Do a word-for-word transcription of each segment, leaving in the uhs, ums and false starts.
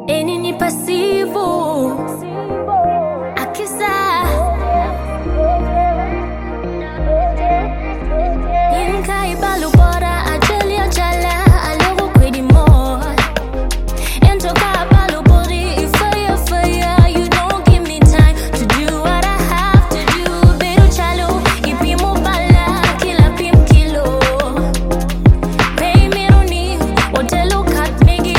Enini passivo a chissà in kai balu bora a gelia chala a logo quidi more ento ka balu bori fire fire you don't give me time to do what I have to do beru chalo ipi mo bala kila pim kilo pay me roni otelo kat megi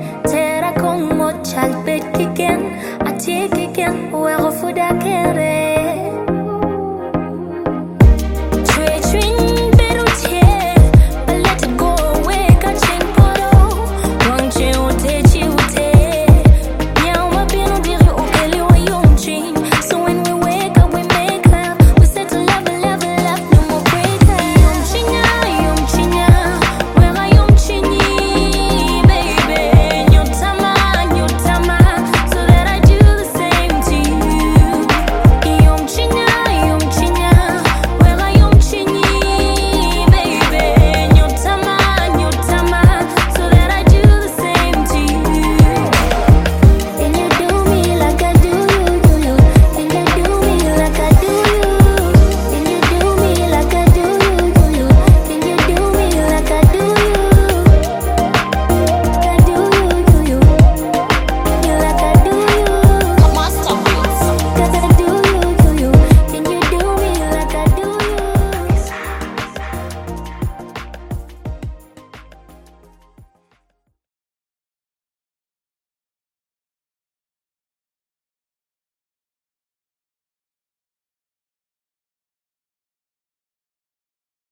Chal pet kiken, a tie kiken, we go fuda kere.